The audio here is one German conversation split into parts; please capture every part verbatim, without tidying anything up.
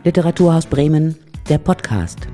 Literaturhaus Bremen, der Podcast.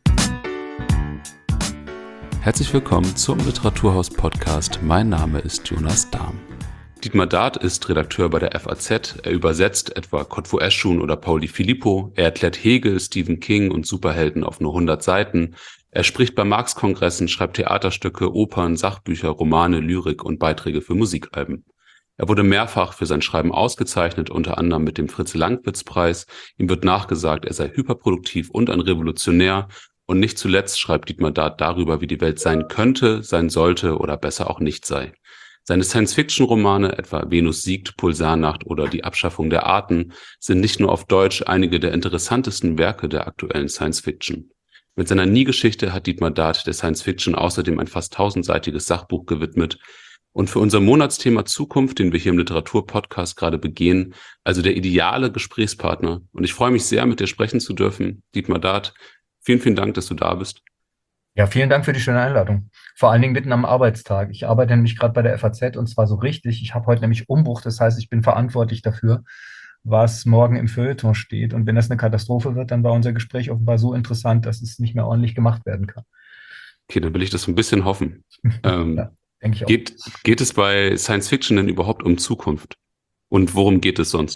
Herzlich willkommen zum Literaturhaus Podcast. Mein Name ist Jonas Dahm. Dietmar Dart ist Redakteur bei der F A Z. Er übersetzt etwa Kotfu Eschun oder Pauli Filippo. Er erklärt Hegel, Stephen King und Superhelden auf nur hundert Seiten. Er spricht bei Marx-Kongressen, schreibt Theaterstücke, Opern, Sachbücher, Romane, Lyrik und Beiträge für Musikalben. Er wurde mehrfach für sein Schreiben ausgezeichnet, unter anderem mit dem Fritz-Lankwitz-Preis. Ihm wird nachgesagt, er sei hyperproduktiv und ein Revolutionär. Und nicht zuletzt schreibt Dietmar Dart darüber, wie die Welt sein könnte, sein sollte oder besser auch nicht sei. Seine Science-Fiction-Romane, etwa Venus siegt, Pulsarnacht oder Die Abschaffung der Arten, sind nicht nur auf Deutsch einige der interessantesten Werke der aktuellen Science-Fiction. Mit seiner Nie-Geschichte hat Dietmar Dart der Science-Fiction außerdem ein fast tausendseitiges Sachbuch gewidmet. Und für unser Monatsthema Zukunft, den wir hier im Literatur-Podcast gerade begehen, also der ideale Gesprächspartner. Und ich freue mich sehr, mit dir sprechen zu dürfen. Dietmar Dart, vielen, vielen Dank, dass du da bist. Ja, vielen Dank für die schöne Einladung. Vor allen Dingen mitten am Arbeitstag. Ich arbeite nämlich gerade bei der F A Z und zwar so richtig. Ich habe heute nämlich Umbruch, das heißt, ich bin verantwortlich dafür, was morgen im Feuilleton steht. Und wenn das eine Katastrophe wird, dann war unser Gespräch offenbar so interessant, dass es nicht mehr ordentlich gemacht werden kann. Okay, dann will ich das so ein bisschen hoffen. ähm, ja, denke ich auch. Geht, geht es bei Science Fiction denn überhaupt um Zukunft? Und worum geht es sonst?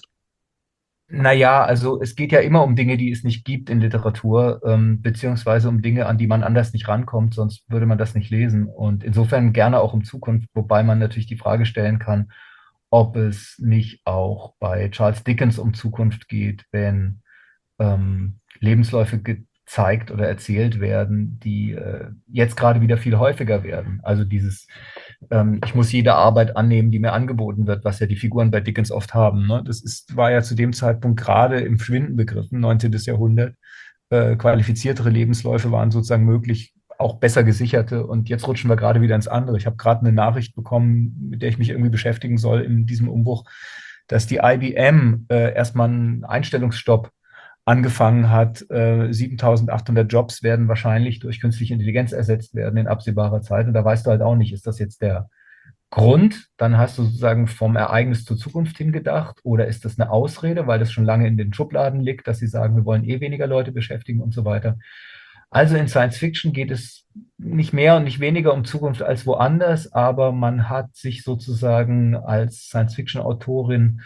Naja, also es geht ja immer um Dinge, die es nicht gibt in Literatur, ähm, beziehungsweise um Dinge, an die man anders nicht rankommt, sonst würde man das nicht lesen. Und insofern gerne auch um Zukunft, wobei man natürlich die Frage stellen kann, ob es nicht auch bei Charles Dickens um Zukunft geht, wenn ähm, Lebensläufe gezeigt oder erzählt werden, die äh, jetzt gerade wieder viel häufiger werden. Also dieses, ähm, ich muss jede Arbeit annehmen, die mir angeboten wird, was ja die Figuren bei Dickens oft haben. Ne? Das ist, war ja zu dem Zeitpunkt gerade im Schwinden begriffen, neunzehnten. Jahrhundert. Äh, qualifiziertere Lebensläufe waren sozusagen möglich, auch besser gesicherte. Und jetzt rutschen wir gerade wieder ins andere. Ich habe gerade eine Nachricht bekommen, mit der ich mich irgendwie beschäftigen soll in diesem Umbruch, dass die I B M äh, erstmal einen Einstellungsstopp angefangen hat. Äh, siebentausendachthundert Jobs werden wahrscheinlich durch künstliche Intelligenz ersetzt werden in absehbarer Zeit. Und da weißt du halt auch nicht, ist das jetzt der Grund? Dann hast du sozusagen vom Ereignis zur Zukunft hingedacht. Oder ist das eine Ausrede, weil das schon lange in den Schubladen liegt, dass sie sagen, wir wollen eh weniger Leute beschäftigen und so weiter. Also in Science Fiction geht es nicht mehr und nicht weniger um Zukunft als woanders, aber man hat sich sozusagen als Science-Fiction-Autorin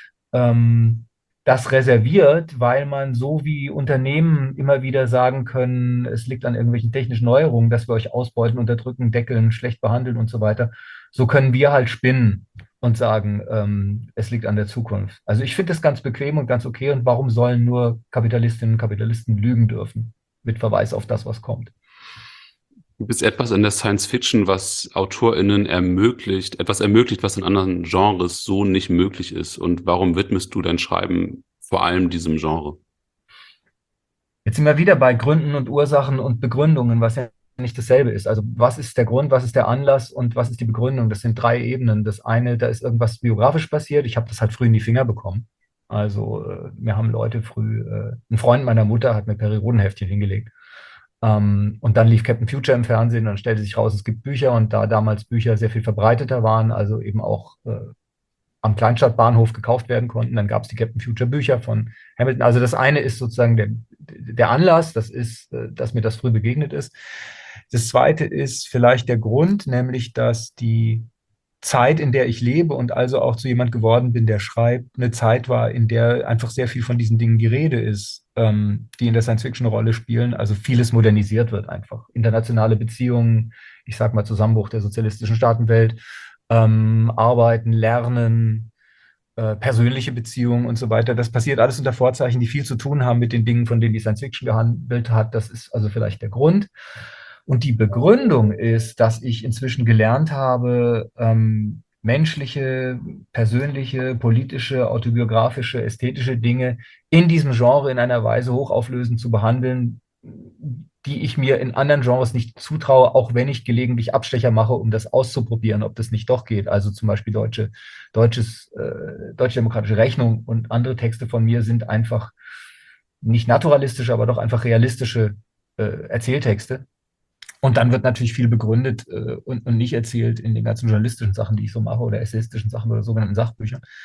ähm, das reserviert, weil man so wie Unternehmen immer wieder sagen können, es liegt an irgendwelchen technischen Neuerungen, dass wir euch ausbeuten, unterdrücken, deckeln, schlecht behandeln und so weiter. So können wir halt spinnen und sagen, ähm, es liegt an der Zukunft. Also ich finde das ganz bequem und ganz okay. Und warum sollen nur Kapitalistinnen und Kapitalisten lügen dürfen? Mit Verweis auf das, was kommt. Gibt es etwas in der Science Fiction, was AutorInnen ermöglicht, etwas ermöglicht, was in anderen Genres so nicht möglich ist? Und warum widmest du dein Schreiben vor allem diesem Genre? Jetzt sind wir wieder bei Gründen und Ursachen und Begründungen, was ja nicht dasselbe ist. Also was ist der Grund, was ist der Anlass und was ist die Begründung? Das sind drei Ebenen. Das eine, da ist irgendwas biografisch passiert. Ich habe das halt früh in die Finger bekommen. Also äh, mir haben Leute früh, äh, ein Freund meiner Mutter hat mir Periodenheftchen hingelegt. Ähm, und dann lief Captain Future im Fernsehen und dann stellte sich raus, es gibt Bücher und da damals Bücher sehr viel verbreiteter waren, also eben auch äh, am Kleinstadtbahnhof gekauft werden konnten, dann gab es die Captain Future Bücher von Hamilton. Also das eine ist sozusagen der, der Anlass, das ist, äh, dass mir das früh begegnet ist. Das zweite ist vielleicht der Grund, nämlich dass die Zeit, in der ich lebe und also auch zu jemand geworden bin, der schreibt, eine Zeit war, in der einfach sehr viel von diesen Dingen die Rede ist, ähm, die in der Science-Fiction eine Rolle spielen. Also vieles modernisiert wird einfach. Internationale Beziehungen, ich sag mal Zusammenbruch der sozialistischen Staatenwelt, ähm, Arbeiten, Lernen, äh, persönliche Beziehungen und so weiter. Das passiert alles unter Vorzeichen, die viel zu tun haben mit den Dingen, von denen die Science-Fiction gehandelt hat. Das ist also vielleicht der Grund. Und die Begründung ist, dass ich inzwischen gelernt habe, ähm, menschliche, persönliche, politische, autobiografische, ästhetische Dinge in diesem Genre in einer Weise hochauflösend zu behandeln, die ich mir in anderen Genres nicht zutraue, auch wenn ich gelegentlich Abstecher mache, um das auszuprobieren, ob das nicht doch geht. Also zum Beispiel deutsche, deutsches, äh, Deutsche Demokratische Rechnung und andere Texte von mir sind einfach nicht naturalistische, aber doch einfach realistische äh, Erzähltexte. Und dann wird natürlich viel begründet äh, und, und nicht erzählt in den ganzen journalistischen Sachen, die ich so mache, oder essayistischen Sachen oder sogenannten Sachbüchern.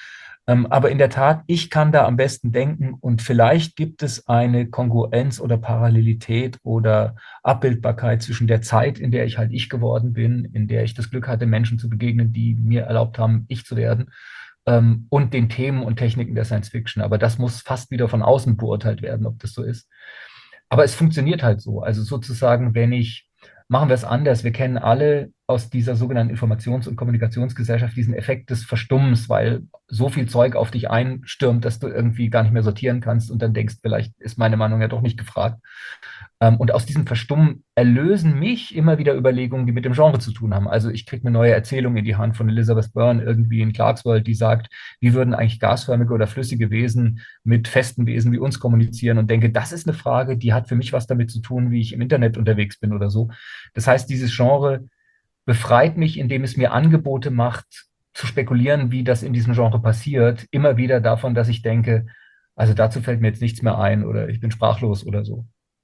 Ähm, aber in der Tat, ich kann da am besten denken und vielleicht gibt es eine Kongruenz oder Parallelität oder Abbildbarkeit zwischen der Zeit, in der ich halt ich geworden bin, in der ich das Glück hatte, Menschen zu begegnen, die mir erlaubt haben, ich zu werden, ähm, und den Themen und Techniken der Science Fiction. Aber das muss fast wieder von außen beurteilt werden, ob das so ist. Aber es funktioniert halt so. Also sozusagen, wenn ich, machen wir es anders. Wir kennen alle aus dieser sogenannten Informations- und Kommunikationsgesellschaft diesen Effekt des Verstummens, weil so viel Zeug auf dich einstürmt, dass du irgendwie gar nicht mehr sortieren kannst und dann denkst, vielleicht ist meine Meinung ja doch nicht gefragt. Ähm, und aus diesem Verstummen erlösen mich immer wieder Überlegungen, die mit dem Genre zu tun haben. Also ich kriege eine neue Erzählung in die Hand von Elizabeth Byrne irgendwie in Clarkesworld, die sagt, wie würden eigentlich gasförmige oder flüssige Wesen mit festen Wesen wie uns kommunizieren, und denke, das ist eine Frage, die hat für mich was damit zu tun, wie ich im Internet unterwegs bin oder so. Das heißt, dieses Genre befreit mich, indem es mir Angebote macht, zu spekulieren, wie das in diesem Genre passiert, immer wieder davon, dass ich denke, also dazu fällt mir jetzt nichts mehr ein oder ich bin sprachlos oder so.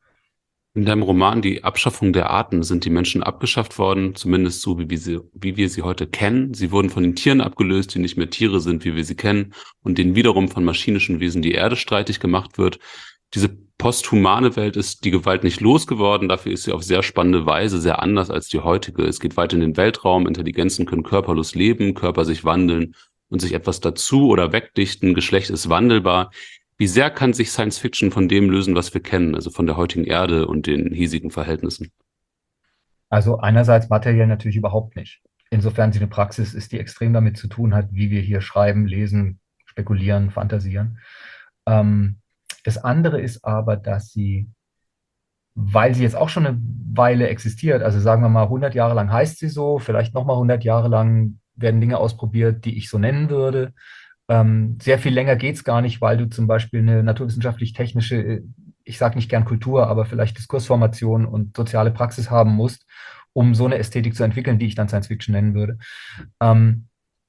In deinem Roman Die Abschaffung der Arten sind die Menschen abgeschafft worden, zumindest so, wie wir sie, wie wir sie heute kennen. Sie wurden von den Tieren abgelöst, die nicht mehr Tiere sind, wie wir sie kennen, und denen wiederum von maschinischen Wesen die Erde streitig gemacht wird. Diese posthumane Welt ist die Gewalt nicht losgeworden, dafür ist sie auf sehr spannende Weise sehr anders als die heutige. Es geht weit in den Weltraum, Intelligenzen können körperlos leben, Körper sich wandeln und sich etwas dazu oder wegdichten, Geschlecht ist wandelbar. Wie sehr kann sich Science Fiction von dem lösen, was wir kennen, also von der heutigen Erde und den hiesigen Verhältnissen? Also einerseits materiell natürlich überhaupt nicht. Insofern sie eine Praxis ist, die extrem damit zu tun hat, wie wir hier schreiben, lesen, spekulieren, fantasieren. Ähm, das andere ist aber, dass sie, weil sie jetzt auch schon eine Weile existiert, also sagen wir mal hundert Jahre lang heißt sie so, vielleicht nochmal hundert Jahre lang werden Dinge ausprobiert, die ich so nennen würde. Ähm, sehr viel länger geht es gar nicht, weil du zum Beispiel eine naturwissenschaftlich-technische, ich sage nicht gern Kultur, aber vielleicht Diskursformation und soziale Praxis haben musst, um so eine Ästhetik zu entwickeln, die ich dann Science Fiction nennen würde. Ähm,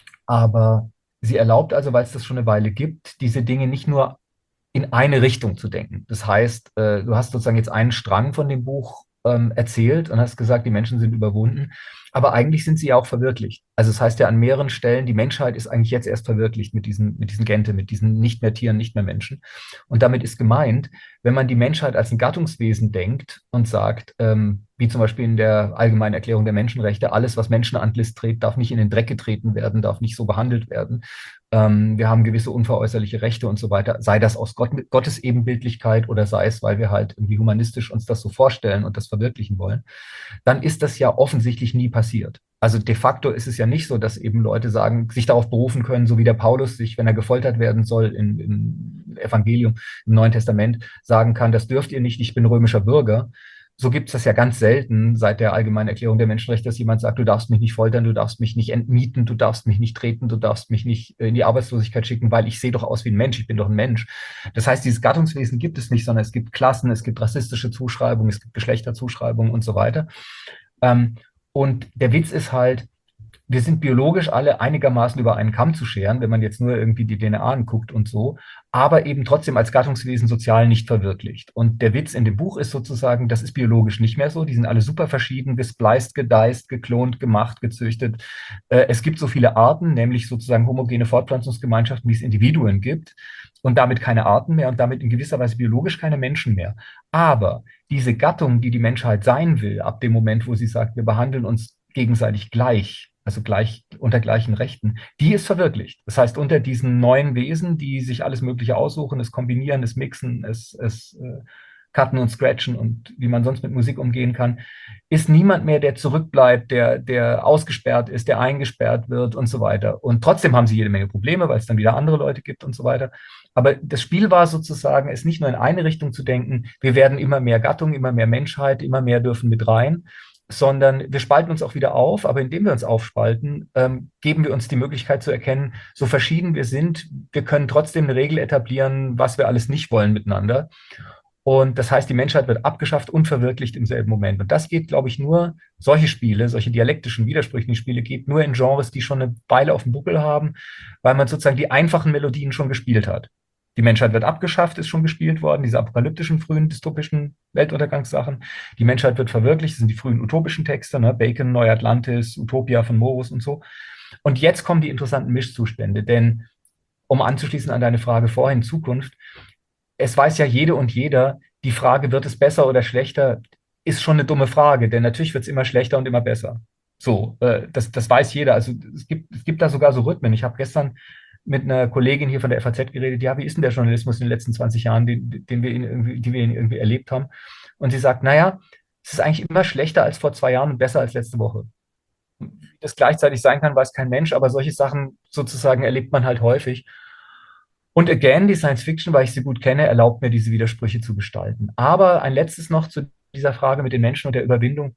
aber sie erlaubt also, weil es das schon eine Weile gibt, diese Dinge nicht nur in eine Richtung zu denken. Das heißt, äh, du hast sozusagen jetzt einen Strang von dem Buch ähm, erzählt und hast gesagt, die Menschen sind überwunden. Aber eigentlich sind sie ja auch verwirklicht. Also es heißt ja an mehreren Stellen, die Menschheit ist eigentlich jetzt erst verwirklicht mit diesen, mit diesen Gente, mit diesen nicht mehr Tieren, nicht mehr Menschen. Und damit ist gemeint, wenn man die Menschheit als ein Gattungswesen denkt und sagt, ähm, wie zum Beispiel in der Allgemeinen Erklärung der Menschenrechte, alles, was Menschenantlitz trägt, darf nicht in den Dreck getreten werden, darf nicht so behandelt werden. Ähm, wir haben gewisse unveräußerliche Rechte und so weiter, sei das aus Gott, Gottes Ebenbildlichkeit oder sei es, weil wir halt irgendwie humanistisch uns das so vorstellen und das verwirklichen wollen, dann ist das ja offensichtlich nie passiert. Also de facto ist es ja nicht so, dass eben Leute sagen, sich darauf berufen können, so wie der Paulus sich, wenn er gefoltert werden soll im, im Evangelium, im Neuen Testament, sagen kann, das dürft ihr nicht, ich bin römischer Bürger. So gibt es das ja ganz selten seit der Allgemeinen Erklärung der Menschenrechte, dass jemand sagt, du darfst mich nicht foltern, du darfst mich nicht entmieten, du darfst mich nicht treten, du darfst mich nicht in die Arbeitslosigkeit schicken, weil ich sehe doch aus wie ein Mensch, ich bin doch ein Mensch. Das heißt, dieses Gattungswesen gibt es nicht, sondern es gibt Klassen, es gibt rassistische Zuschreibungen, es gibt Geschlechterzuschreibungen und so weiter. Ähm, und der Witz ist halt, wir sind biologisch alle einigermaßen über einen Kamm zu scheren, wenn man jetzt nur irgendwie die D N A anguckt und so, aber eben trotzdem als Gattungswesen sozial nicht verwirklicht. Und der Witz in dem Buch ist sozusagen, das ist biologisch nicht mehr so. Die sind alle super verschieden, gespliced, gediced, geklont, gemacht, gezüchtet. Äh, es gibt so viele Arten, nämlich sozusagen homogene Fortpflanzungsgemeinschaften, wie es Individuen gibt, und damit keine Arten mehr und damit in gewisser Weise biologisch keine Menschen mehr. Aber diese Gattung, die die Menschheit sein will, ab dem Moment, wo sie sagt, wir behandeln uns gegenseitig gleich, also gleich unter gleichen Rechten, die ist verwirklicht. Das heißt, unter diesen neuen Wesen, die sich alles Mögliche aussuchen, es kombinieren, es mixen, es, es äh, cutten und scratchen und wie man sonst mit Musik umgehen kann, ist niemand mehr, der zurückbleibt, der, der ausgesperrt ist, der eingesperrt wird und so weiter. Und trotzdem haben sie jede Menge Probleme, weil es dann wieder andere Leute gibt und so weiter. Aber das Spiel war sozusagen, es nicht nur in eine Richtung zu denken, wir werden immer mehr Gattung, immer mehr Menschheit, immer mehr dürfen mit rein, sondern wir spalten uns auch wieder auf, aber indem wir uns aufspalten, ähm, geben wir uns die Möglichkeit zu erkennen, so verschieden wir sind, wir können trotzdem eine Regel etablieren, was wir alles nicht wollen miteinander. Und das heißt, die Menschheit wird abgeschafft und verwirklicht im selben Moment. Und das geht, glaube ich, nur, solche Spiele, solche dialektischen, widersprüchlichen Spiele, geht nur in Genres, die schon eine Weile auf dem Buckel haben, weil man sozusagen die einfachen Melodien schon gespielt hat. Die Menschheit wird abgeschafft, ist schon gespielt worden, diese apokalyptischen, frühen, dystopischen Weltuntergangssachen. Die Menschheit wird verwirklicht, das sind die frühen utopischen Texte, ne? Bacon, Neuatlantis, Utopia von Morus und so. Und jetzt kommen die interessanten Mischzustände, denn um anzuschließen an deine Frage vorhin, Zukunft, es weiß ja jede und jeder, die Frage, wird es besser oder schlechter, ist schon eine dumme Frage, denn natürlich wird es immer schlechter und immer besser. So, äh, das, das weiß jeder. Also es gibt, es gibt da sogar so Rhythmen. Ich habe gestern mit einer Kollegin hier von der F A Z geredet, ja, wie ist denn der Journalismus in den letzten zwanzig Jahren, den, den wir ihn irgendwie, die wir ihn irgendwie erlebt haben? Und sie sagt, naja, es ist eigentlich immer schlechter als vor zwei Jahren und besser als letzte Woche. Wie das gleichzeitig sein kann, weiß kein Mensch, aber solche Sachen sozusagen erlebt man halt häufig. Und again, die Science Fiction, weil ich sie gut kenne, erlaubt mir, diese Widersprüche zu gestalten. Aber ein letztes noch zu dieser Frage mit den Menschen und der Überwindung.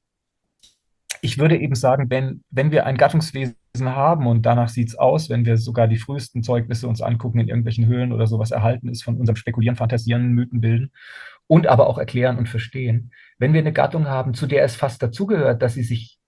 Ich würde eben sagen, wenn, wenn wir ein Gattungswesen haben, und danach sieht es aus, wenn wir sogar die frühesten Zeugnisse uns angucken, in irgendwelchen Höhlen oder sowas erhalten ist, von unserem Spekulieren, Fantasieren, Mythen bilden und aber auch erklären und verstehen, wenn wir eine Gattung haben, zu der es fast dazugehört, dass sie sich,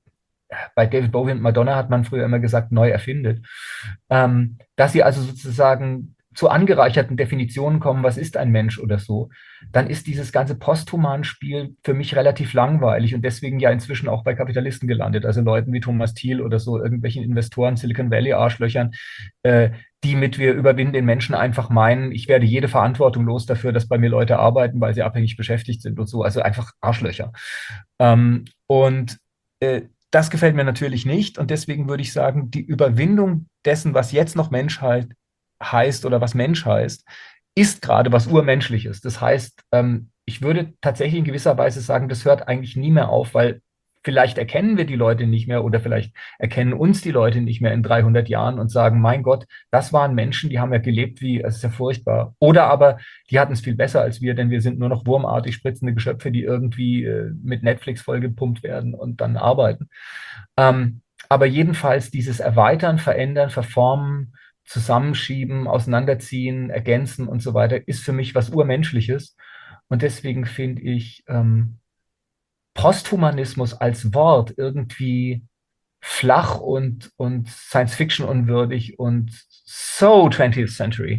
bei David Bowie und Madonna hat man früher immer gesagt, neu erfindet, ähm, dass sie also sozusagen zu angereicherten Definitionen kommen, was ist ein Mensch oder so, dann ist dieses ganze Posthuman-Spiel für mich relativ langweilig und deswegen ja inzwischen auch bei Kapitalisten gelandet, also Leuten wie Thomas Thiel oder so, irgendwelchen Investoren, Silicon Valley-Arschlöchern, äh, die mit wir überwinden den Menschen einfach meinen, ich werde jede Verantwortung los dafür, dass bei mir Leute arbeiten, weil sie abhängig beschäftigt sind und so, also einfach Arschlöcher. Ähm, und äh, das gefällt mir natürlich nicht und deswegen würde ich sagen, die Überwindung dessen, was jetzt noch Menschheit heißt oder was Mensch heißt, ist gerade was Urmenschliches. Das heißt, ähm, ich würde tatsächlich in gewisser Weise sagen, das hört eigentlich nie mehr auf, weil vielleicht erkennen wir die Leute nicht mehr oder vielleicht erkennen uns die Leute nicht mehr in dreihundert Jahren und sagen, mein Gott, das waren Menschen, die haben ja gelebt wie, es ist ja furchtbar. Oder aber, die hatten es viel besser als wir, denn wir sind nur noch wurmartig spritzende Geschöpfe, die irgendwie äh, mit Netflix vollgepumpt werden und dann arbeiten. Ähm, aber jedenfalls dieses Erweitern, Verändern, Verformen, Zusammenschieben, Auseinanderziehen, Ergänzen und so weiter, ist für mich was Urmenschliches. Und deswegen finde ich ähm, Posthumanismus als Wort irgendwie flach und, und Science-Fiction unwürdig und so twentieth Century.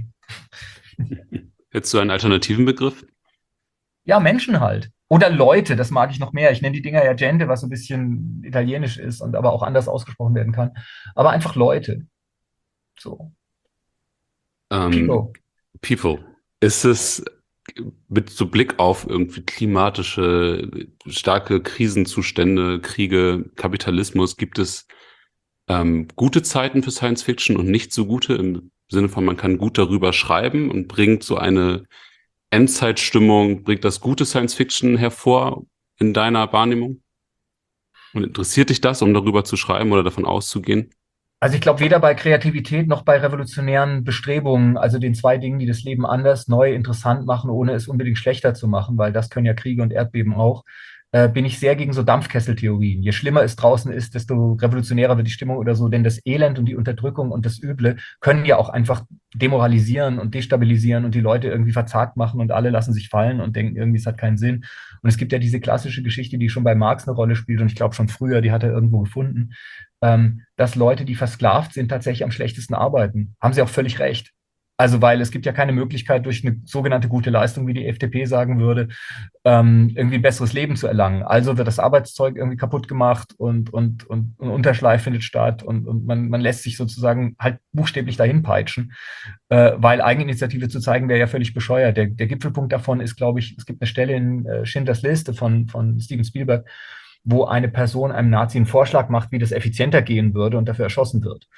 Hättest du einen alternativen Begriff? Ja, Menschen halt. Oder Leute, das mag ich noch mehr. Ich nenne die Dinger ja Gente, was so ein bisschen italienisch ist und aber auch anders ausgesprochen werden kann. Aber einfach Leute. So. Ähm, People. People. Ist es mit so Blick auf irgendwie klimatische, starke Krisenzustände, Kriege, Kapitalismus, gibt es ähm, gute Zeiten für Science Fiction und nicht so gute im Sinne von, man kann gut darüber schreiben und bringt so eine Endzeitstimmung, bringt das gute Science Fiction hervor in deiner Wahrnehmung? Und interessiert dich das, um darüber zu schreiben oder davon auszugehen? Also ich glaube, weder bei Kreativität noch bei revolutionären Bestrebungen, also den zwei Dingen, die das Leben anders, neu, interessant machen, ohne es unbedingt schlechter zu machen, weil das können ja Kriege und Erdbeben auch, äh, bin ich sehr gegen so Dampfkesseltheorien. Je schlimmer es draußen ist, desto revolutionärer wird die Stimmung oder so, denn das Elend und die Unterdrückung und das Üble können ja auch einfach demoralisieren und destabilisieren und die Leute irgendwie verzagt machen und alle lassen sich fallen und denken irgendwie, es hat keinen Sinn. Und es gibt ja diese klassische Geschichte, die schon bei Marx eine Rolle spielt und ich glaube schon früher, die hat er irgendwo gefunden, ähm, dass Leute, die versklavt sind, tatsächlich am schlechtesten arbeiten. Haben sie auch völlig recht. Also, weil es gibt ja keine Möglichkeit, durch eine sogenannte gute Leistung, wie die F D P sagen würde, ähm, irgendwie ein besseres Leben zu erlangen. Also wird das Arbeitszeug irgendwie kaputt gemacht und, und, und, und Unterschleif findet statt und, und man, man lässt sich sozusagen halt buchstäblich dahin peitschen, äh, weil Eigeninitiative zu zeigen wäre ja völlig bescheuert. Der, der Gipfelpunkt davon ist, glaube ich, es gibt eine Stelle in äh, Schindlers Liste von, von Steven Spielberg, wo eine Person einem Nazi einen Vorschlag macht, wie das effizienter gehen würde und dafür erschossen wird.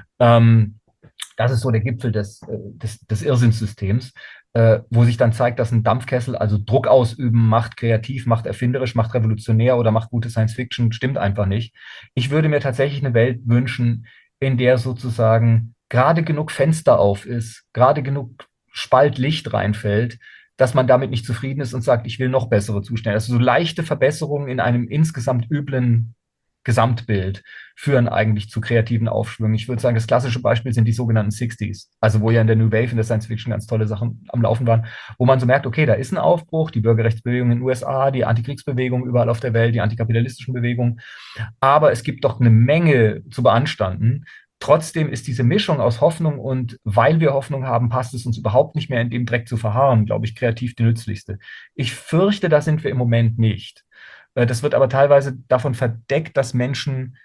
Ähm, das ist so der Gipfel des, des, des Irrsinnssystems, äh, wo sich dann zeigt, dass ein Dampfkessel, also Druck ausüben, macht kreativ, macht erfinderisch, macht revolutionär oder macht gute Science Fiction, stimmt einfach nicht. Ich würde mir tatsächlich eine Welt wünschen, in der sozusagen gerade genug Fenster auf ist, gerade genug Spalt Licht reinfällt, dass man damit nicht zufrieden ist und sagt, ich will noch bessere Zustände. Also so leichte Verbesserungen in einem insgesamt üblen Gesamtbild führen eigentlich zu kreativen Aufschwüngen. Ich würde sagen, das klassische Beispiel sind die sogenannten sechziger, also wo ja in der New Wave, in der Science Fiction ganz tolle Sachen am Laufen waren, wo man so merkt, okay, da ist ein Aufbruch, die Bürgerrechtsbewegung in den U S A, die Antikriegsbewegung überall auf der Welt, die antikapitalistischen Bewegungen, aber es gibt doch eine Menge zu beanstanden. Trotzdem ist diese Mischung aus Hoffnung und weil wir Hoffnung haben, passt es uns überhaupt nicht mehr in dem Dreck zu verharren, glaube ich, kreativ die nützlichste. Ich fürchte, da sind wir im Moment nicht. Das wird aber teilweise davon verdeckt, dass Menschen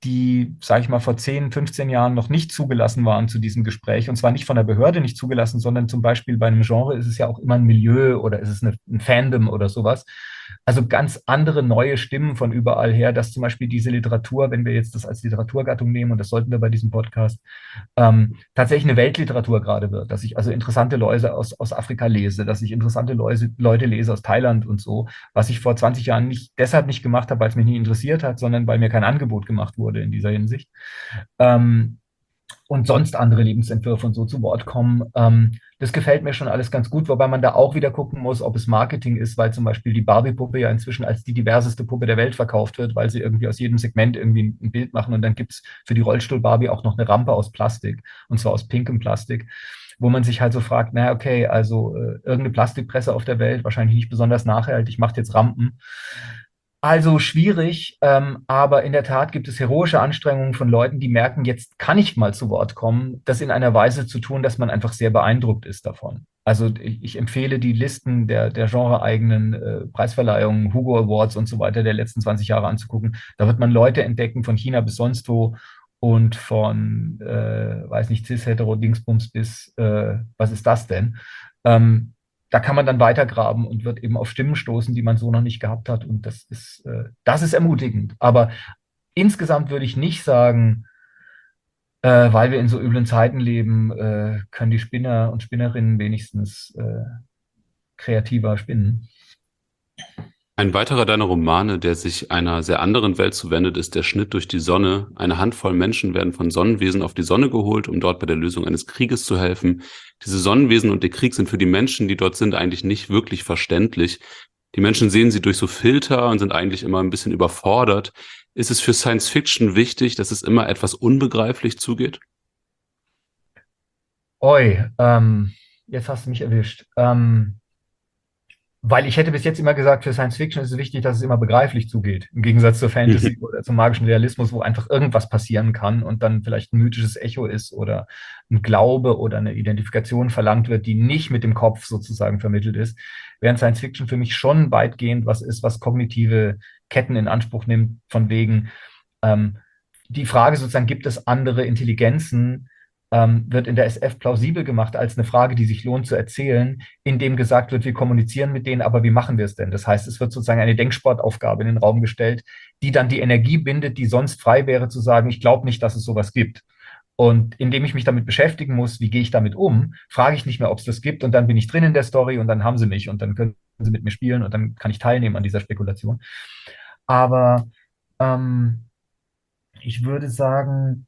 die, sage ich mal, vor zehn, fünfzehn Jahren noch nicht zugelassen waren zu diesem Gespräch. Und zwar nicht von der Behörde nicht zugelassen, sondern zum Beispiel bei einem Genre ist es ja auch immer ein Milieu oder ist es eine, ein Fandom oder sowas. Also ganz andere neue Stimmen von überall her, dass zum Beispiel diese Literatur, wenn wir jetzt das als Literaturgattung nehmen, und das sollten wir bei diesem Podcast, ähm, tatsächlich eine Weltliteratur gerade wird, dass ich also interessante Leute aus, aus Afrika lese, dass ich interessante Leute, Leute lese aus Thailand und so, was ich vor zwanzig Jahren nicht, deshalb nicht gemacht habe, weil es mich nie interessiert hat, sondern weil mir kein Angebot gemacht wurde in dieser Hinsicht. Ähm, und sonst andere Lebensentwürfe und so zu Wort kommen. Ähm, das gefällt mir schon alles ganz gut, wobei man da auch wieder gucken muss, ob es Marketing ist, weil zum Beispiel die Barbie-Puppe ja inzwischen als die diverseste Puppe der Welt verkauft wird, weil sie irgendwie aus jedem Segment irgendwie ein Bild machen und dann gibt es für die Rollstuhl-Barbie auch noch eine Rampe aus Plastik und zwar aus pinkem Plastik, wo man sich halt so fragt, naja, okay, also äh, irgendeine Plastikpresse auf der Welt, wahrscheinlich nicht besonders nachhaltig, macht jetzt Rampen. Also schwierig, ähm, aber in der Tat gibt es heroische Anstrengungen von Leuten, die merken, jetzt kann ich mal zu Wort kommen, das in einer Weise zu tun, dass man einfach sehr beeindruckt ist davon. Also ich, ich empfehle die Listen der, der genreeigenen äh, Preisverleihungen, Hugo Awards und so weiter der letzten zwanzig Jahre anzugucken. Da wird man Leute entdecken von China bis sonst wo und von, äh, weiß nicht, Cis-Hetero-Dingsbums bis, äh, was ist das denn? Ähm, Da kann man dann weitergraben und wird eben auf Stimmen stoßen, die man so noch nicht gehabt hat. Und das ist, äh, das ist ermutigend. Aber insgesamt würde ich nicht sagen, äh, weil wir in so üblen Zeiten leben, äh, können die Spinner und Spinnerinnen wenigstens äh, kreativer spinnen. Ein weiterer deiner Romane, der sich einer sehr anderen Welt zuwendet, ist Der Schnitt durch die Sonne. Eine Handvoll Menschen werden von Sonnenwesen auf die Sonne geholt, um dort bei der Lösung eines Krieges zu helfen. Diese Sonnenwesen und der Krieg sind für die Menschen, die dort sind, eigentlich nicht wirklich verständlich. Die Menschen sehen sie durch so Filter und sind eigentlich immer ein bisschen überfordert. Ist es für Science Fiction wichtig, dass es immer etwas unbegreiflich zugeht? Oi, ähm, jetzt hast du mich erwischt. Ähm, Weil ich hätte bis jetzt immer gesagt, für Science Fiction ist es wichtig, dass es immer begreiflich zugeht. Im Gegensatz zur Fantasy oder zum magischen Realismus, wo einfach irgendwas passieren kann und dann vielleicht ein mythisches Echo ist oder ein Glaube oder eine Identifikation verlangt wird, die nicht mit dem Kopf sozusagen vermittelt ist. Während Science Fiction für mich schon weitgehend was ist, was kognitive Ketten in Anspruch nimmt, von wegen ähm, die Frage sozusagen, gibt es andere Intelligenzen, ähm, wird in der S F plausibel gemacht als eine Frage, die sich lohnt zu erzählen, indem gesagt wird, wir kommunizieren mit denen, aber wie machen wir es denn? Das heißt, es wird sozusagen eine Denksportaufgabe in den Raum gestellt, die dann die Energie bindet, die sonst frei wäre zu sagen, ich glaube nicht, dass es sowas gibt. Und indem ich mich damit beschäftigen muss, wie gehe ich damit um, frage ich nicht mehr, ob es das gibt und dann bin ich drin in der Story und dann haben sie mich und dann können sie mit mir spielen und dann kann ich teilnehmen an dieser Spekulation. Aber ähm, ich würde sagen,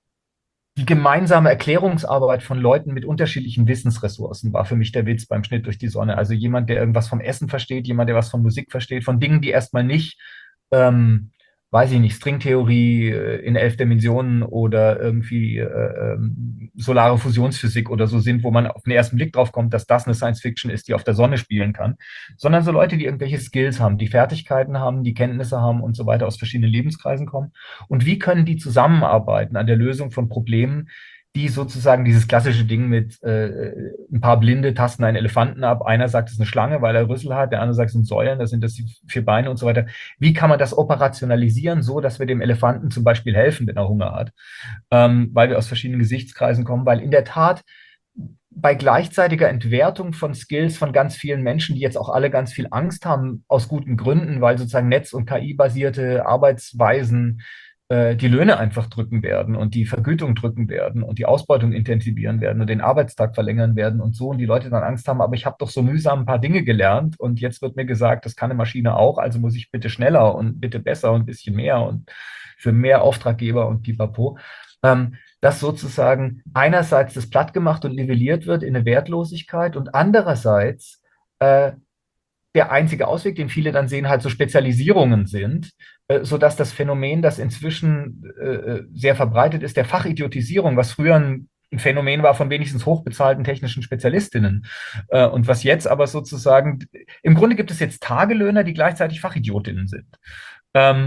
die gemeinsame Erklärungsarbeit von Leuten mit unterschiedlichen Wissensressourcen war für mich der Witz beim Schnitt durch die Sonne. Also jemand, der irgendwas vom Essen versteht, jemand, der was von Musik versteht, von Dingen, die erstmal nicht, ähm, weiß ich nicht, Stringtheorie äh, in elf Dimensionen oder irgendwie äh, ähm, solare Fusionsphysik oder so sind, wo man auf den ersten Blick drauf kommt, dass das eine Science Fiction ist, die auf der Sonne spielen kann, sondern so Leute, die irgendwelche Skills haben, die Fertigkeiten haben, die Kenntnisse haben und so weiter aus verschiedenen Lebenskreisen kommen. Und wie können die zusammenarbeiten an der Lösung von Problemen, die sozusagen dieses klassische Ding mit äh, ein paar Blinde tasten einen Elefanten ab. Einer sagt, es ist eine Schlange, weil er Rüssel hat. Der andere sagt, es sind Säulen, das sind das die vier Beine und so weiter. Wie kann man das operationalisieren, so dass wir dem Elefanten zum Beispiel helfen, wenn er Hunger hat? Ähm, weil wir aus verschiedenen Gesichtskreisen kommen. Weil in der Tat bei gleichzeitiger Entwertung von Skills von ganz vielen Menschen, die jetzt auch alle ganz viel Angst haben, aus guten Gründen, weil sozusagen Netz- und K I-basierte Arbeitsweisen die Löhne einfach drücken werden und die Vergütung drücken werden und die Ausbeutung intensivieren werden und den Arbeitstag verlängern werden und so und die Leute dann Angst haben, aber ich habe doch so mühsam ein paar Dinge gelernt und jetzt wird mir gesagt, das kann eine Maschine auch, also muss ich bitte schneller und bitte besser und ein bisschen mehr und für mehr Auftraggeber und pipapo. Ähm, dass sozusagen einerseits das platt gemacht und nivelliert wird in eine Wertlosigkeit und andererseits äh, der einzige Ausweg, den viele dann sehen, halt so Spezialisierungen sind, äh, sodass das Phänomen, das inzwischen äh, sehr verbreitet ist, der Fachidiotisierung, was früher ein, ein Phänomen war von wenigstens hochbezahlten technischen Spezialistinnen äh, und was jetzt aber sozusagen, im Grunde gibt es jetzt Tagelöhner, die gleichzeitig Fachidiotinnen sind. Ähm,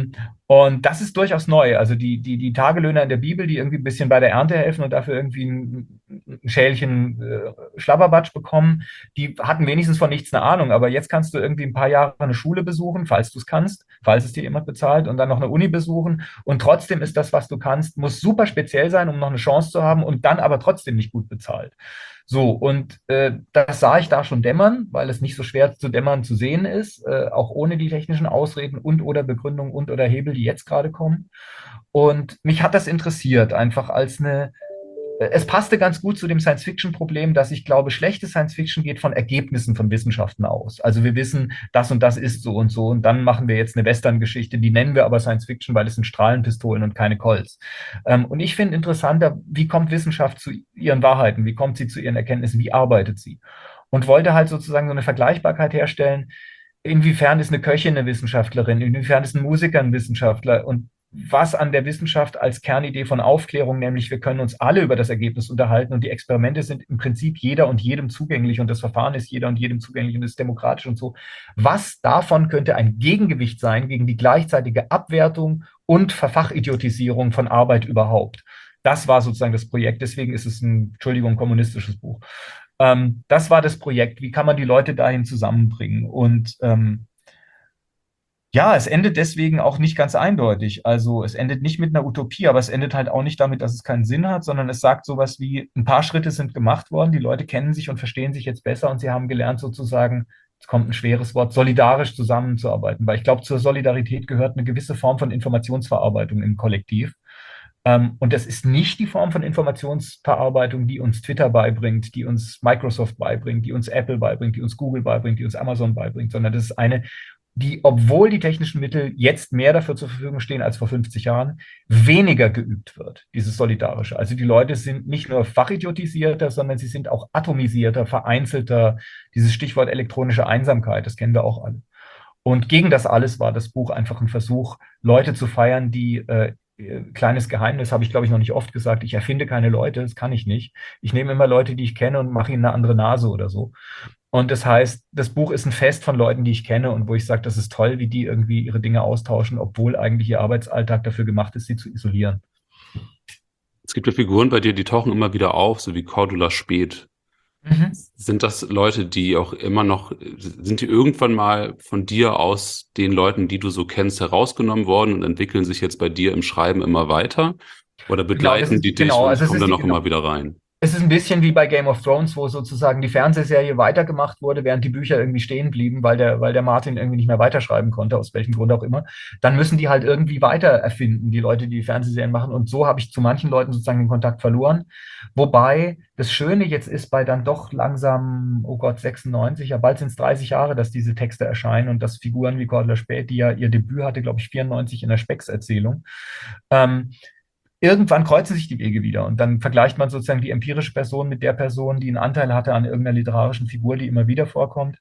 Und das ist durchaus neu. Also die, die, die Tagelöhner in der Bibel, die irgendwie ein bisschen bei der Ernte helfen und dafür irgendwie ein, ein Schälchen äh, Schlabberbatsch bekommen, die hatten wenigstens von nichts eine Ahnung. Aber jetzt kannst du irgendwie ein paar Jahre eine Schule besuchen, falls du es kannst, falls es dir jemand bezahlt, und dann noch eine Uni besuchen. Und trotzdem ist das, was du kannst, muss super speziell sein, um noch eine Chance zu haben, und dann aber trotzdem nicht gut bezahlt. So, und äh, das sah ich da schon dämmern, weil es nicht so schwer zu dämmern zu sehen ist, äh, auch ohne die technischen Ausreden und oder Begründungen und oder Hebel, die jetzt gerade kommen. Und mich hat das interessiert, einfach als eine, äh, es passte ganz gut zu dem Science-Fiction-Problem, dass ich glaube, schlechte Science-Fiction geht von Ergebnissen von Wissenschaften aus. Also wir wissen, das und das ist so und so, und dann machen wir jetzt eine Western-Geschichte, die nennen wir aber Science-Fiction, weil es sind Strahlenpistolen und keine Colts. Ähm, und ich finde interessanter, wie kommt Wissenschaft zu ihren Wahrheiten, wie kommt sie zu ihren Erkenntnissen, wie arbeitet sie? Und wollte halt sozusagen so eine Vergleichbarkeit herstellen, inwiefern ist eine Köchin eine Wissenschaftlerin, inwiefern ist ein Musiker ein Wissenschaftler, und was an der Wissenschaft als Kernidee von Aufklärung, nämlich wir können uns alle über das Ergebnis unterhalten und die Experimente sind im Prinzip jeder und jedem zugänglich und das Verfahren ist jeder und jedem zugänglich und ist demokratisch und so. Was davon könnte ein Gegengewicht sein gegen die gleichzeitige Abwertung und Verfachidiotisierung von Arbeit überhaupt? Das war sozusagen das Projekt. Deswegen ist es ein, Entschuldigung, kommunistisches Buch. Ähm, das war das Projekt. Wie kann man die Leute dahin zusammenbringen? Und ähm, ja, es endet deswegen auch nicht ganz eindeutig. Also es endet nicht mit einer Utopie, aber es endet halt auch nicht damit, dass es keinen Sinn hat, sondern es sagt sowas wie, ein paar Schritte sind gemacht worden, die Leute kennen sich und verstehen sich jetzt besser und sie haben gelernt sozusagen, es kommt ein schweres Wort, solidarisch zusammenzuarbeiten. Weil ich glaube, zur Solidarität gehört eine gewisse Form von Informationsverarbeitung im Kollektiv. Ähm, und das ist nicht die Form von Informationsverarbeitung, die uns Twitter beibringt, die uns Microsoft beibringt, die uns Apple beibringt, die uns Google beibringt, die uns Amazon beibringt, sondern das ist eine, die, obwohl die technischen Mittel jetzt mehr dafür zur Verfügung stehen als vor fünfzig Jahren, weniger geübt wird, dieses Solidarische. Also die Leute sind nicht nur fachidiotisierter, sondern sie sind auch atomisierter, vereinzelter. Dieses Stichwort elektronische Einsamkeit, das kennen wir auch alle. Und gegen das alles war das Buch einfach ein Versuch, Leute zu feiern, die, äh, kleines Geheimnis, habe ich glaube ich noch nicht oft gesagt, ich erfinde keine Leute, das kann ich nicht. Ich nehme immer Leute, die ich kenne und mache ihnen eine andere Nase oder so. Und das heißt, das Buch ist ein Fest von Leuten, die ich kenne und wo ich sage, das ist toll, wie die irgendwie ihre Dinge austauschen, obwohl eigentlich ihr Arbeitsalltag dafür gemacht ist, sie zu isolieren. Es gibt ja Figuren bei dir, die tauchen immer wieder auf, so wie Cordula Speth. Mhm. Sind das Leute, die auch immer noch, sind die irgendwann mal von dir aus den Leuten, die du so kennst, herausgenommen worden und entwickeln sich jetzt bei dir im Schreiben immer weiter? Oder begleiten genau, die dich genau, und also kommen dann auch genau. immer wieder rein? Es ist ein bisschen wie bei Game of Thrones, wo sozusagen die Fernsehserie weitergemacht wurde, während die Bücher irgendwie stehen blieben, weil der, weil der Martin irgendwie nicht mehr weiterschreiben konnte, aus welchem Grund auch immer. Dann müssen die halt irgendwie weiter erfinden, die Leute, die die Fernsehserien machen. Und so habe ich zu manchen Leuten sozusagen den Kontakt verloren. Wobei das Schöne jetzt ist bei dann doch langsam, oh Gott, sechsundneunzig, ja bald sind es dreißig Jahre, dass diese Texte erscheinen und dass Figuren wie Cordula Speth, die ja ihr Debüt hatte, glaube ich, vierundneunzig in der Specks-Erzählung, ähm, irgendwann kreuzen sich die Wege wieder und dann vergleicht man sozusagen die empirische Person mit der Person, die einen Anteil hatte an irgendeiner literarischen Figur, die immer wieder vorkommt.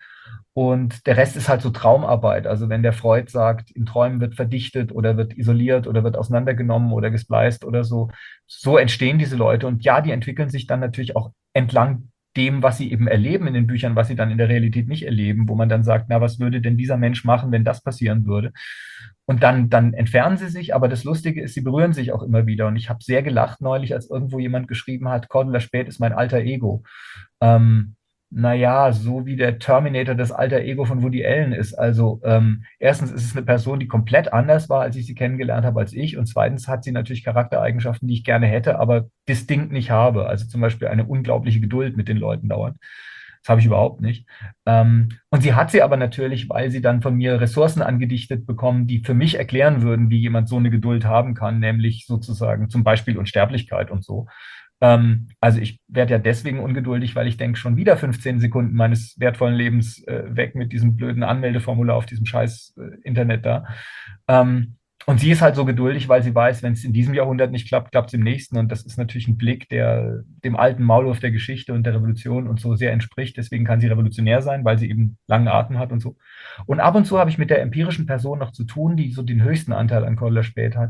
Und der Rest ist halt so Traumarbeit. Also wenn der Freud sagt, in Träumen wird verdichtet oder wird isoliert oder wird auseinandergenommen oder gespleist oder so, so entstehen diese Leute. Und ja, die entwickeln sich dann natürlich auch entlang dem, was sie eben erleben in den Büchern, was sie dann in der Realität nicht erleben, wo man dann sagt, na, was würde denn dieser Mensch machen, wenn das passieren würde? Und dann, dann entfernen sie sich, aber das Lustige ist, sie berühren sich auch immer wieder. Und ich habe sehr gelacht neulich, als irgendwo jemand geschrieben hat, Cordula Speth ist mein alter Ego. Ähm, naja, so wie der Terminator das alter Ego von Woody Allen ist. Also ähm, erstens ist es eine Person, die komplett anders war, als ich sie kennengelernt habe als ich. Und zweitens hat sie natürlich Charaktereigenschaften, die ich gerne hätte, aber distinkt nicht habe. Also zum Beispiel eine unglaubliche Geduld mit den Leuten dauernd. Das habe ich überhaupt nicht. Ähm, und sie hat sie aber natürlich, weil sie dann von mir Ressourcen angedichtet bekommen, die für mich erklären würden, wie jemand so eine Geduld haben kann, nämlich sozusagen zum Beispiel Unsterblichkeit und so. Ähm, also ich werde ja deswegen ungeduldig, weil ich denke, schon wieder fünfzehn Sekunden meines wertvollen Lebens äh, weg mit diesem blöden Anmeldeformular auf diesem scheiß äh, Internet da. Ähm, Und sie ist halt so geduldig, weil sie weiß, wenn es in diesem Jahrhundert nicht klappt, klappt es im nächsten. Und das ist natürlich ein Blick, der dem alten Maulwurf der Geschichte und der Revolution und so sehr entspricht. Deswegen kann sie revolutionär sein, weil sie eben langen Atem hat und so. Und ab und zu habe ich mit der empirischen Person noch zu tun, die so den höchsten Anteil an Cordula Speth hat.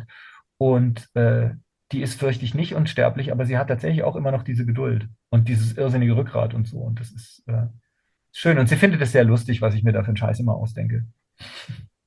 Und äh, die ist, fürchte ich, nicht unsterblich, aber sie hat tatsächlich auch immer noch diese Geduld und dieses irrsinnige Rückgrat und so. Und das ist äh, schön. Und sie findet es sehr lustig, was ich mir da für einen Scheiß immer ausdenke.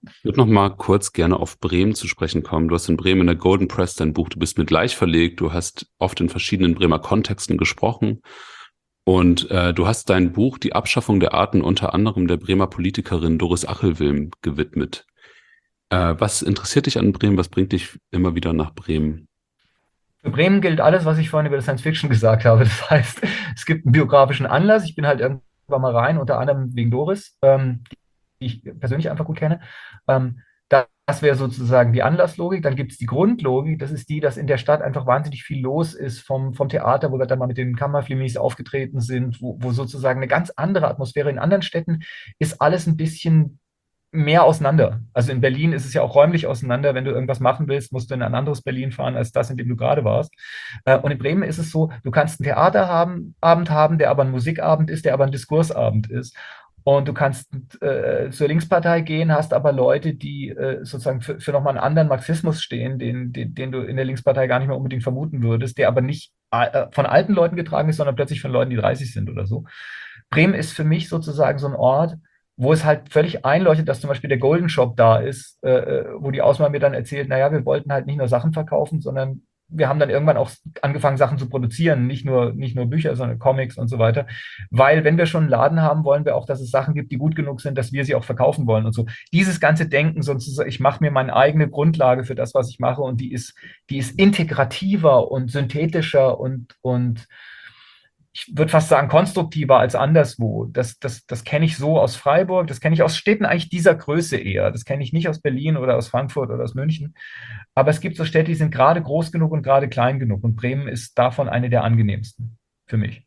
Ich würde noch mal kurz gerne auf Bremen zu sprechen kommen. Du hast in Bremen in der Golden Press dein Buch Du bist mir gleich verlegt. Du hast oft in verschiedenen Bremer Kontexten gesprochen. Und äh, du hast dein Buch Die Abschaffung der Arten unter anderem der Bremer Politikerin Doris Achelwilm gewidmet. Äh, was interessiert dich an Bremen? Was bringt dich immer wieder nach Bremen? Für Bremen gilt alles, was ich vorhin über das Science Fiction gesagt habe. Das heißt, es gibt einen biografischen Anlass. Ich bin halt irgendwann mal rein, unter anderem wegen Doris, ähm, die ich persönlich einfach gut kenne. Ähm, das wäre sozusagen die Anlasslogik. Dann gibt es die Grundlogik. Das ist die, dass in der Stadt einfach wahnsinnig viel los ist vom, vom Theater, wo wir dann mal mit den Kammerflimis aufgetreten sind, wo, wo sozusagen eine ganz andere Atmosphäre. In anderen Städten ist alles ein bisschen mehr auseinander. Also in Berlin ist es ja auch räumlich auseinander. Wenn du irgendwas machen willst, musst du in ein anderes Berlin fahren, als das, in dem du gerade warst. Und in Bremen ist es so, du kannst einen Theaterabend haben, der aber ein Musikabend ist, der aber ein Diskursabend ist. Und du kannst äh, zur Linkspartei gehen, hast aber Leute, die äh, sozusagen für, für nochmal einen anderen Marxismus stehen, den, den, den du in der Linkspartei gar nicht mehr unbedingt vermuten würdest, der aber nicht äh, von alten Leuten getragen ist, sondern plötzlich von Leuten, die dreißig sind oder so. Bremen ist für mich sozusagen so ein Ort, wo es halt völlig einleuchtet, dass zum Beispiel der Golden Shop da ist, äh, wo die Auswahl mir dann erzählt, naja, wir wollten halt nicht nur Sachen verkaufen, sondern wir haben dann irgendwann auch angefangen, Sachen zu produzieren, nicht nur, nicht nur Bücher, sondern Comics und so weiter. Weil wenn wir schon einen Laden haben, wollen wir auch, dass es Sachen gibt, die gut genug sind, dass wir sie auch verkaufen wollen und so. Dieses ganze Denken, sonst ich mache mir meine eigene Grundlage für das, was ich mache und die ist, die ist integrativer und synthetischer und, und ich würde fast sagen, konstruktiver als anderswo. Das, das, das kenne ich so aus Freiburg, das kenne ich aus Städten eigentlich dieser Größe eher. Das kenne ich nicht aus Berlin oder aus Frankfurt oder aus München. Aber es gibt so Städte, die sind gerade groß genug und gerade klein genug. Und Bremen ist davon eine der angenehmsten für mich.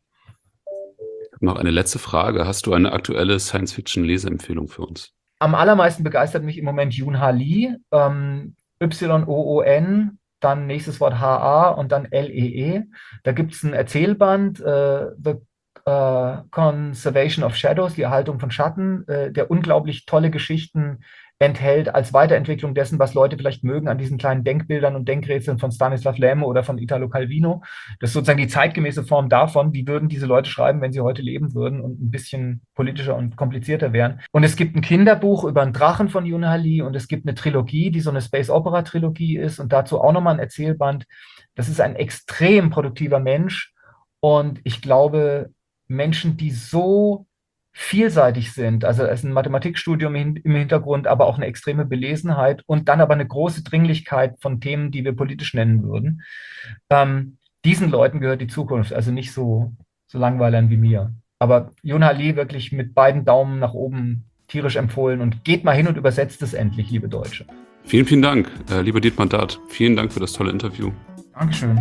Noch eine letzte Frage. Hast du eine aktuelle Science-Fiction-Leseempfehlung für uns? Am allermeisten begeistert mich im Moment Yoon-Ha Lee, ähm, Y O O N, dann nächstes Wort H A und dann L E E. Da gibt es ein Erzählband, äh, The äh, Conservation of Shadows, die Erhaltung von Schatten, äh, der unglaublich tolle Geschichten enthält als Weiterentwicklung dessen, was Leute vielleicht mögen an diesen kleinen Denkbildern und Denkrätseln von Stanislav Lem oder von Italo Calvino. Das ist sozusagen die zeitgemäße Form davon, wie würden diese Leute schreiben, wenn sie heute leben würden und ein bisschen politischer und komplizierter wären. Und es gibt ein Kinderbuch über einen Drachen von Yoon-Ha Lee und es gibt eine Trilogie, die so eine Space-Opera-Trilogie ist und dazu auch nochmal ein Erzählband. Das ist ein extrem produktiver Mensch und ich glaube, Menschen, die so vielseitig sind, also es ist ein Mathematikstudium im Hintergrund, aber auch eine extreme Belesenheit und dann aber eine große Dringlichkeit von Themen, die wir politisch nennen würden. Ähm, diesen Leuten gehört die Zukunft, also nicht so, so Langweilern wie mir. Aber Yoon-Ha Lee wirklich mit beiden Daumen nach oben tierisch empfohlen und geht mal hin und übersetzt es endlich, liebe Deutsche. Vielen, vielen Dank, äh, lieber Dietmar Dart. Vielen Dank für das tolle Interview. Dankeschön.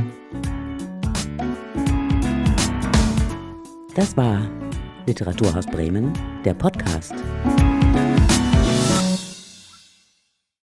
Das war Literaturhaus Bremen, der Podcast.